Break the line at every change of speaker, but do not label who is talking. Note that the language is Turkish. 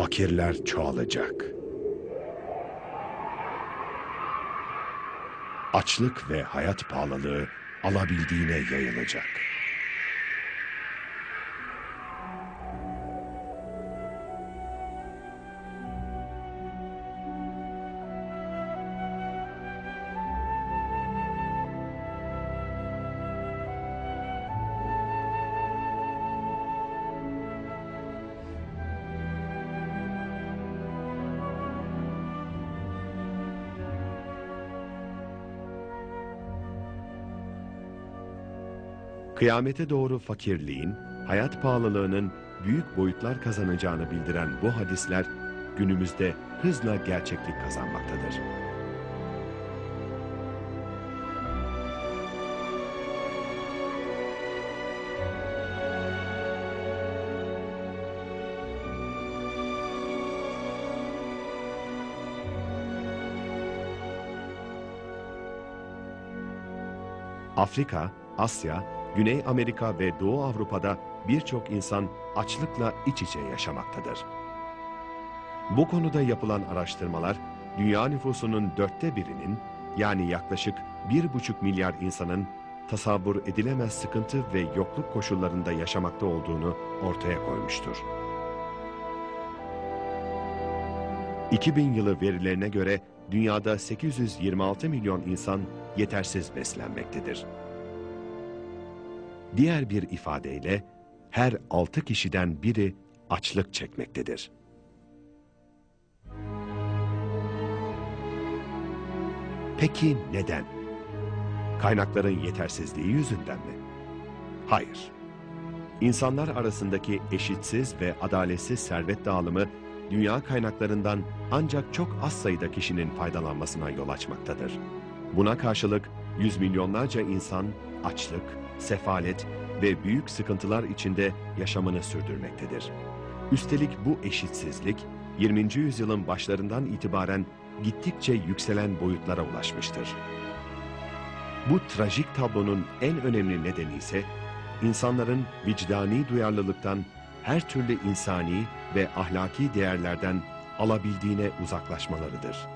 fakirler çoğalacak. Açlık ve hayat pahalılığı alabildiğine yayılacak. Kıyamete doğru fakirliğin, hayat pahalılığının büyük boyutlar kazanacağını bildiren bu hadisler günümüzde hızla gerçeklik kazanmaktadır. Afrika, Asya, Güney Amerika ve Doğu Avrupa'da birçok insan açlıkla iç içe yaşamaktadır. Bu konuda yapılan araştırmalar, dünya nüfusunun 1/4'inin, yani yaklaşık 1,5 milyar insanın tasavvur edilemez sıkıntı ve yokluk koşullarında yaşamakta olduğunu ortaya koymuştur. 2000 yılı verilerine göre dünyada 826 milyon insan yetersiz beslenmektedir. Diğer bir ifadeyle her 6 kişiden biri açlık çekmektedir. Peki neden? Kaynakların yetersizliği yüzünden mi? Hayır. İnsanlar arasındaki eşitsiz ve adaletsiz servet dağılımı dünya kaynaklarından ancak çok az sayıda kişinin faydalanmasına yol açmaktadır. Buna karşılık yüz milyonlarca insan açlık, sefalet ve büyük sıkıntılar içinde yaşamını sürdürmektedir. Üstelik bu eşitsizlik 20. yüzyılın başlarından itibaren gittikçe yükselen boyutlara ulaşmıştır. Bu trajik tablonun en önemli nedeni ise insanların vicdani duyarlılıktan, her türlü insani ve ahlaki değerlerden alabildiğine uzaklaşmalarıdır.